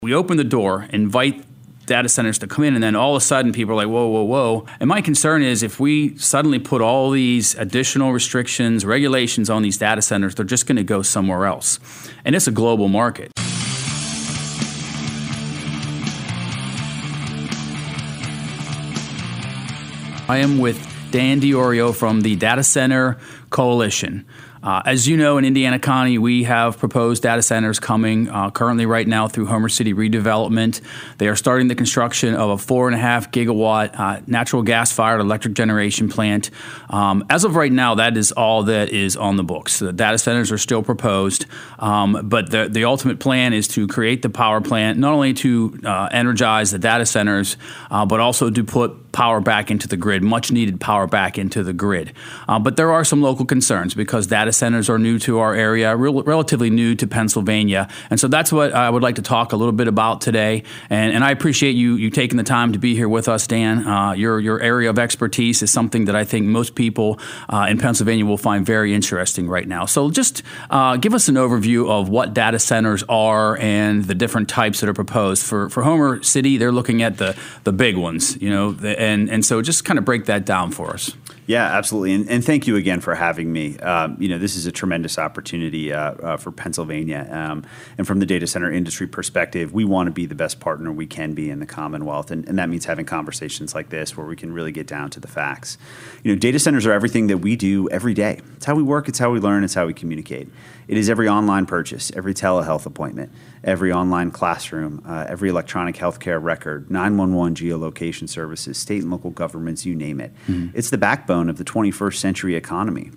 We open the door, invite data centers to come in, and then all of a sudden people are like, whoa, whoa, whoa. And my concern is if we suddenly put all these additional restrictions, regulations on these data centers, they're just going to go somewhere else. And it's a global market. I am with Dan Diorio from the Data Center Coalition. As you know, in Indiana County, we have proposed data centers coming currently right now through Homer City redevelopment. They are starting the construction of a 4.5 gigawatt natural gas-fired electric generation plant. As of right now, that is all that is on the books. The data centers are still proposed, but the ultimate plan is to create the power plant, not only to energize the data centers, but also to put power back into the grid, much needed power back into the grid. But there are some local concerns because data centers are new to our area, relatively new to Pennsylvania. And so that's what I would like to talk a little bit about today. And I appreciate you taking the time to be here with us, Dan. Your area of expertise is something that I think most people in Pennsylvania will find very interesting right now. So just give us an overview of what data centers are and the different types that are proposed. For Homer City, they're looking at the big ones, and so just kind of break that down for us. Yeah, absolutely. And thank you again for having me. This is a tremendous opportunity for Pennsylvania. And from the data center industry perspective, we want to be the best partner we can be in the Commonwealth. And that means having conversations like this where we can really get down to the facts. Data centers are everything that we do every day. It's how we work. It's how we learn. It's how we communicate. It is every online purchase, every telehealth appointment, every online classroom, every electronic healthcare record, 911 geolocation services, state and local governments, you name it. Mm-hmm. It's the backbone of the 21st century economy.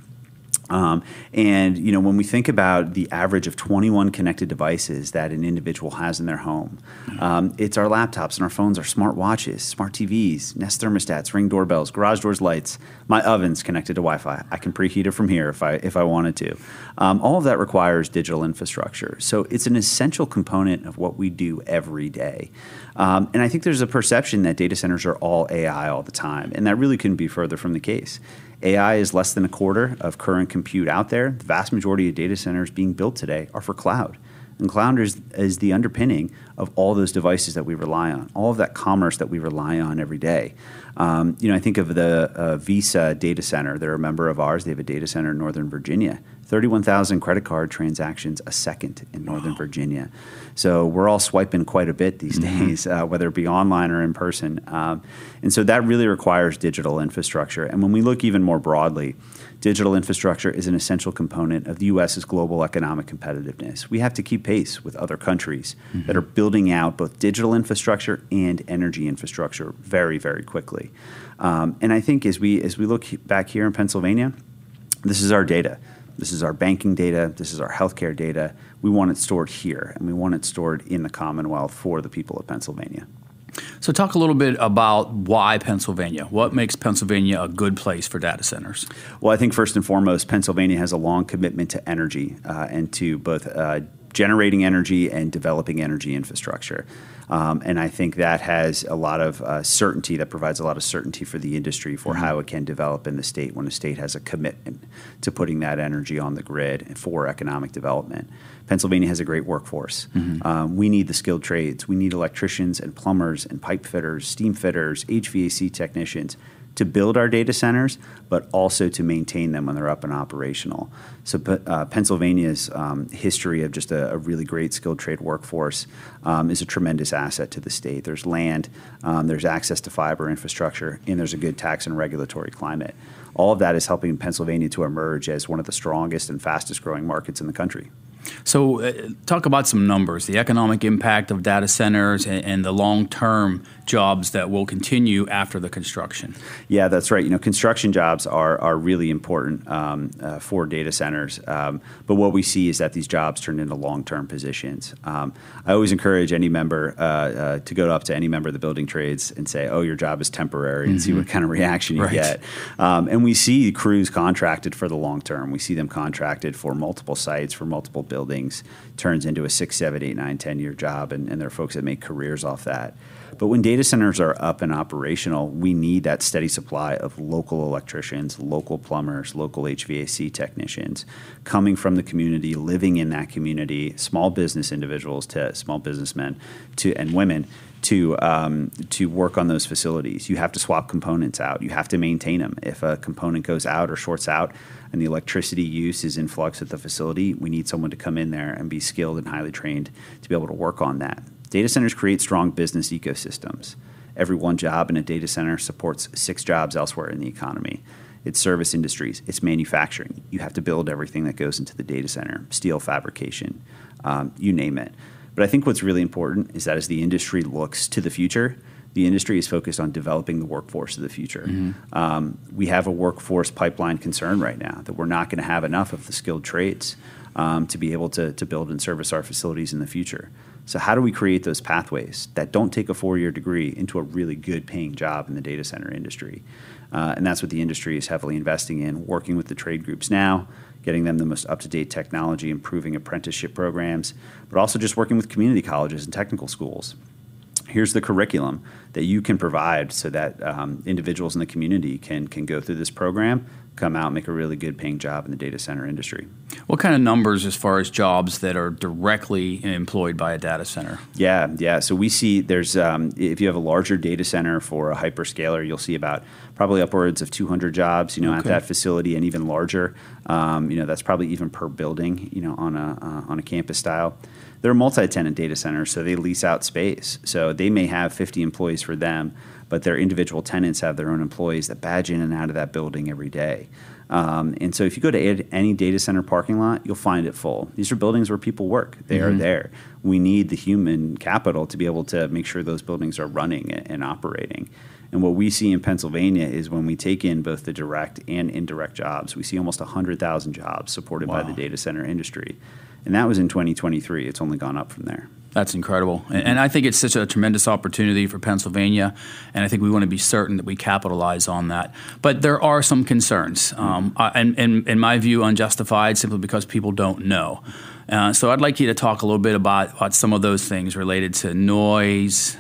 When we think about the average of 21 connected devices that an individual has in their home, it's our laptops and our phones, our smart watches, smart TVs, Nest thermostats, Ring doorbells, garage doors, lights. My oven's connected to Wi-Fi. I can preheat it from here if I wanted to. All of that requires digital infrastructure. So it's an essential component of what we do every day. And I think there's a perception that data centers are all AI all the time, and that really couldn't be further from the case. AI is less than a quarter of current compute out there. The vast majority of data centers being built today are for cloud. And cloud is the underpinning of all those devices that we rely on, all of that commerce that we rely on every day. I think of the Visa data center. They're a member of ours. They have a data center in Northern Virginia. 31,000 credit card transactions a second in Northern Virginia. So we're all swiping quite a bit these days, whether it be online or in person. And so that really requires digital infrastructure. And when we look even more broadly, digital infrastructure is an essential component of the U.S.'s global economic competitiveness. We have to keep pace with other countries that are building out both digital infrastructure and energy infrastructure very, very quickly. And I think as we look back here in Pennsylvania, this is our data. This is our banking data. This is our healthcare data. We want it stored here, and we want it stored in the Commonwealth for the people of Pennsylvania. So talk a little bit about why Pennsylvania. What makes Pennsylvania a good place for data centers? Well, I think first and foremost, Pennsylvania has a long commitment to energy and to both generating energy and developing energy infrastructure. And I think that has a lot of certainty, that provides a lot of certainty for the industry for how it can develop in the state when a state has a commitment to putting that energy on the grid for economic development. Pennsylvania has a great workforce. We need the skilled trades. We need electricians and plumbers and pipe fitters, steam fitters, HVAC technicians to build our data centers, but also to maintain them when they're up and operational. So Pennsylvania's history of just a really great skilled trade workforce is a tremendous asset to the state. There's land, there's access to fiber infrastructure, and there's a good tax and regulatory climate. All of that is helping Pennsylvania to emerge as one of the strongest and fastest growing markets in the country. So talk about some numbers, the economic impact of data centers and the long-term jobs that will continue after the construction. Yeah, that's right. Construction jobs are really important for data centers. But what we see is that these jobs turn into long-term positions. I always encourage any member to go up to any member of the building trades and say, oh, your job is temporary, and see what kind of reaction you get. And we see crews contracted for the long term. We see them contracted for multiple sites, for multiple buildings turns into a 6, 7, 8, 9, 10-year job, and there are folks that make careers off that. But when data centers are up and operational, we need that steady supply of local electricians, local plumbers, local HVAC technicians coming from the community, living in that community, small business individuals to small businessmen and women to work on those facilities. You have to swap components out. You have to maintain them. If a component goes out or shorts out and the electricity use is in flux at the facility, we need someone to come in there and be skilled and highly trained to be able to work on that. Data centers create strong business ecosystems. Every one job in a data center supports 6 jobs elsewhere in the economy. It's service industries. It's manufacturing. You have to build everything that goes into the data center, steel fabrication, you name it. But I think what's really important is that as the industry looks to the future, the industry is focused on developing the workforce of the future. We have a workforce pipeline concern right now that we're not going to have enough of the skilled trades to be able to build and service our facilities in the future. So how do we create those pathways that don't take a 4-year degree into a really good paying job in the data center industry? And that's what the industry is heavily investing in, working with the trade groups now, getting them the most up-to-date technology, improving apprenticeship programs, but also just working with community colleges and technical schools. Here's the curriculum that you can provide so that individuals in the community can go through this program, come out, make a really good paying job in the data center industry. What kind of numbers as far as jobs that are directly employed by a data center? Yeah. So we see there's, if you have a larger data center for a hyperscaler, you'll see about probably upwards of 200 jobs, at that facility, and even larger. That's probably even per building, on a campus style. They're multi-tenant data centers, so they lease out space. So they may have 50 employees for them, but their individual tenants have their own employees that badge in and out of that building every day. And so if you go to any data center parking lot, you'll find it full. These are buildings where people work. They are there. We need the human capital to be able to make sure those buildings are running and operating. And what we see in Pennsylvania is when we take in both the direct and indirect jobs, we see almost 100,000 jobs supported by the data center industry. And that was in 2023. It's only gone up from there. That's incredible. And I think it's such a tremendous opportunity for Pennsylvania, and I think we want to be certain that we capitalize on that. But there are some concerns, and in my view, unjustified, simply because people don't know. So I'd like you to talk a little bit about some of those things related to noise,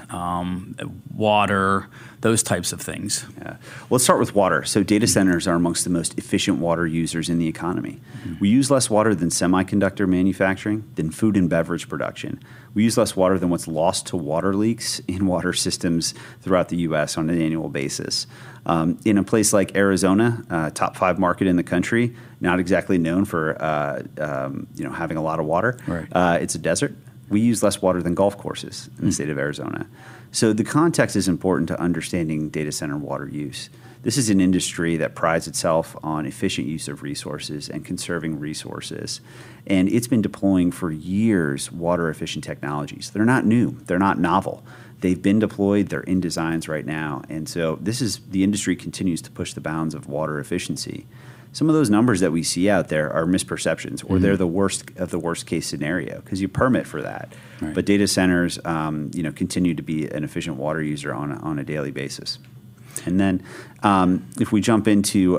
water, those types of things. Yeah. Well, let's start with water. So data centers are amongst the most efficient water users in the economy. We use less water than semiconductor manufacturing, than food and beverage production. We use less water than what's lost to water leaks in water systems throughout the U.S. on an annual basis. In a place like Arizona, top 5 market in the country, not exactly known for having a lot of water. Right. It's a desert. We use less water than golf courses in the state of Arizona. So the context is important to understanding data center water use. This is an industry that prides itself on efficient use of resources and conserving resources. And it's been deploying for years water-efficient technologies. They're not new. They're not novel. They've been deployed. They're in designs right now. And so the industry continues to push the bounds of water efficiency. Some of those numbers that we see out there are misperceptions, or they're the worst of the worst case scenario because you permit for that. Right. But data centers, continue to be an efficient water user on a daily basis. And then if we jump into,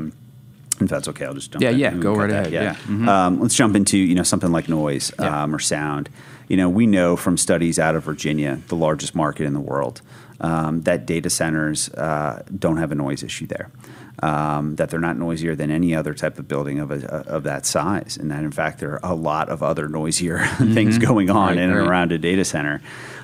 if that's okay, I'll just jump in. Yeah, go right ahead. Yeah. Let's jump into something like noise or sound. We know from studies out of Virginia, the largest market in the world, that data centers don't have a noise issue there. That they're not noisier than any other type of building of that size, and that in fact there are a lot of other noisier things going on in and around a data center.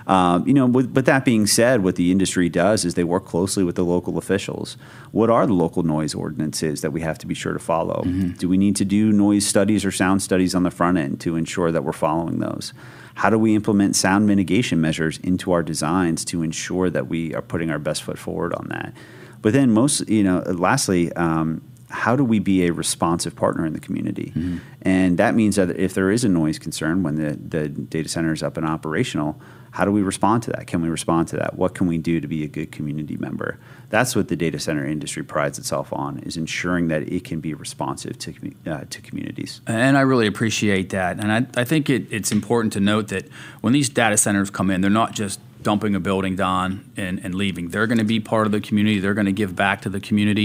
But that being said, what the industry does is they work closely with the local officials. What are the local noise ordinances that we have to be sure to follow? Do we need to do noise studies or sound studies on the front end to ensure that we're following those? How do we implement sound mitigation measures into our designs to ensure that we are putting our best foot forward on that? But then lastly, how do we be a responsive partner in the community? And that means that if there is a noise concern when the data center is up and operational, how do we respond to that? Can we respond to that? What can we do to be a good community member? That's what the data center industry prides itself on, is ensuring that it can be responsive to communities. And I really appreciate that. And I think it's important to note that when these data centers come in, they're not just dumping a building down and leaving. They're going to be part of the community. They're going to give back to the community.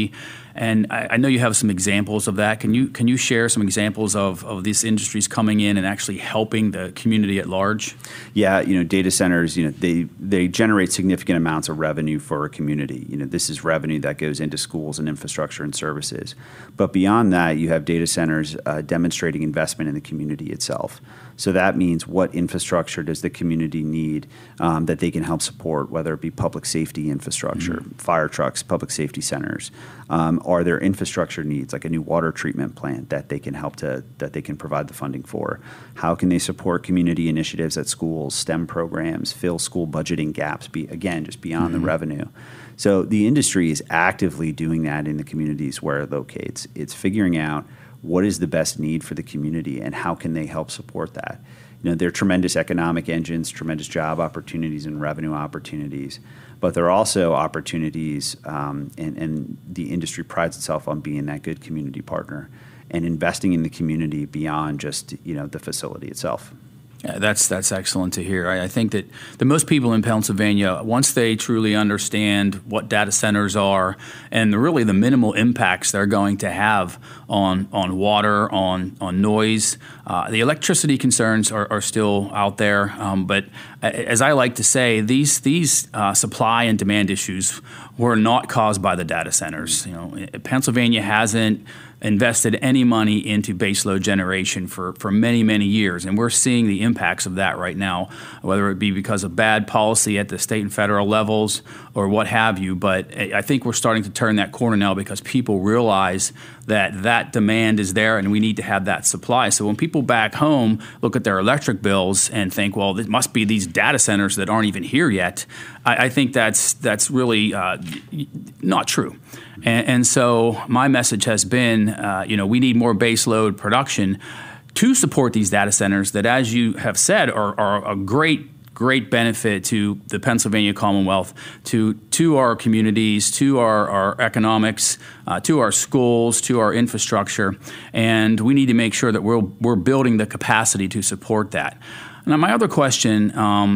And I know you have some examples of that. Can you share some examples of these industries coming in and actually helping the community at large? Yeah, data centers, they generate significant amounts of revenue for a community. This is revenue that goes into schools and infrastructure and services. But beyond that, you have data centers demonstrating investment in the community itself. So that means what infrastructure does the community need that they can help support, whether it be public safety infrastructure, fire trucks, public safety centers. Are there infrastructure needs like a new water treatment plant that they can that they can provide the funding for? How can they support community initiatives at schools, STEM programs, fill school budgeting gaps, just beyond the revenue? So the industry is actively doing that in the communities where it locates. It's figuring out what is the best need for the community and how can they help support that. There are tremendous economic engines, tremendous job opportunities and revenue opportunities, but there are also opportunities, and the industry prides itself on being that good community partner and investing in the community beyond just the facility itself. Yeah, that's excellent to hear. I think that the most people in Pennsylvania, once they truly understand what data centers are and really the minimal impacts they're going to have on water, on noise, the electricity concerns are still out there. But as I like to say, these supply and demand issues were not caused by the data centers. Pennsylvania hasn't invested any money into baseload generation for many, many years. And we're seeing the impacts of that right now, whether it be because of bad policy at the state and federal levels or what have you. But I think we're starting to turn that corner now because people realize that demand is there and we need to have that supply. So when people back home look at their electric bills and think, well, it must be these data centers that aren't even here yet, I think that's really not true. And so my message has been, we need more baseload production to support these data centers that, as you have said, are a great benefit to the Pennsylvania Commonwealth, to our communities, to our economics, to our schools, to our infrastructure, and we need to make sure that we're building the capacity to support that. Now, my other question.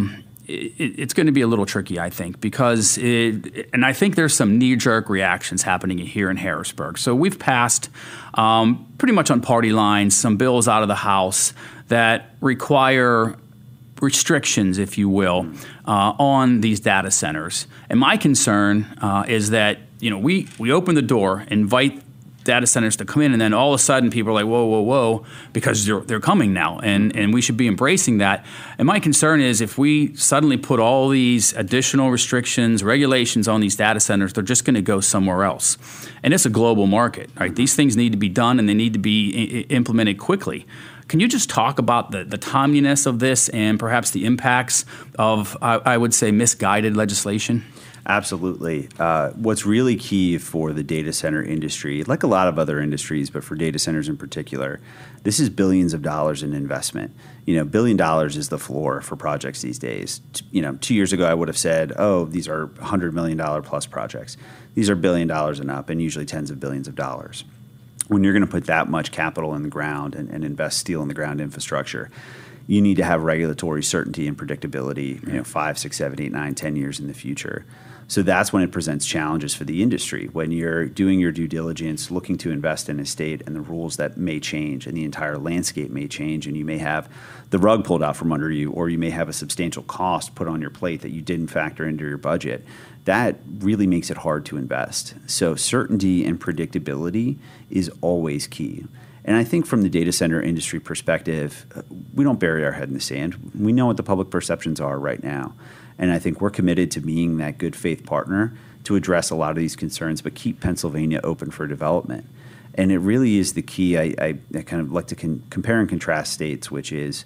It's going to be a little tricky, I think, because and I think there's some knee-jerk reactions happening here in Harrisburg. So we've passed, pretty much on party lines, some bills out of the House that require restrictions, if you will, on these data centers. And my concern is that we open the door, invite data centers to come in, and then all of a sudden people are like, whoa, because they're coming now, and we should be embracing that. And my concern is if we suddenly put all these additional restrictions, regulations on these data centers, they're just going to go somewhere else. And it's a global market, right? These things need to be done, and they need to be implemented quickly. Can you just talk about the timeliness of this and perhaps the impacts of, I would say, misguided legislation? Absolutely. What's really key for the data center industry, like a lot of other industries, but for data centers in particular, this is billions of dollars in investment. $1 billion is the floor for projects these days. 2 years ago, I would have said, these are $100 million plus projects. These are $1 billion and up, and usually tens of billions of dollars. When you're going to put that much capital in the ground and invest steel in the ground infrastructure, you need to have regulatory certainty and predictability, 5, 6, 7, 8, 9, 10 years in the future. So that's when it presents challenges for the industry. When you're doing your due diligence, looking to invest in a state, and the rules that may change and the entire landscape may change, and you may have the rug pulled out from under you, or you may have a substantial cost put on your plate that you didn't factor into your budget, that really makes it hard to invest. So certainty and predictability is always key. And I think from the data center industry perspective, we don't bury our head in the sand. We know what the public perceptions are right now. And I think we're committed to being that good faith partner to address a lot of these concerns, but keep Pennsylvania open for development. And it really is the key. I kind of like to compare and contrast states, which is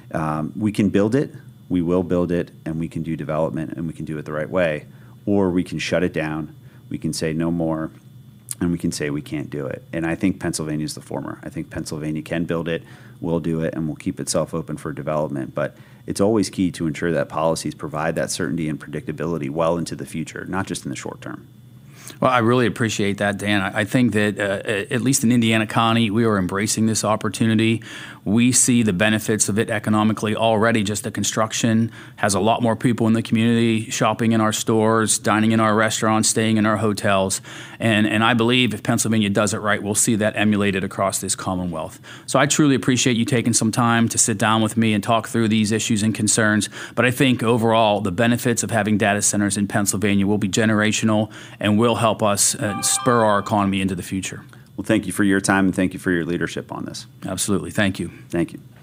we can build it, we will build it, and we can do development, and we can do it the right way. Or we can shut it down, we can say no more, and we can say we can't do it. And I think Pennsylvania is the former. I think Pennsylvania can build it, will do it, and will keep itself open for development. But it's always key to ensure that policies provide that certainty and predictability well into the future, not just in the short term. Well, I really appreciate that, Dan. I think that at least in Indiana County, we are embracing this opportunity. We see the benefits of it economically already. Just the construction has a lot more people in the community shopping in our stores, dining in our restaurants, staying in our hotels. And I believe if Pennsylvania does it right, we'll see that emulated across this Commonwealth. So I truly appreciate you taking some time to sit down with me and talk through these issues and concerns. But I think overall, the benefits of having data centers in Pennsylvania will be generational and will help us spur our economy into the future. Well, thank you for your time and thank you for your leadership on this. Absolutely. Thank you. Thank you.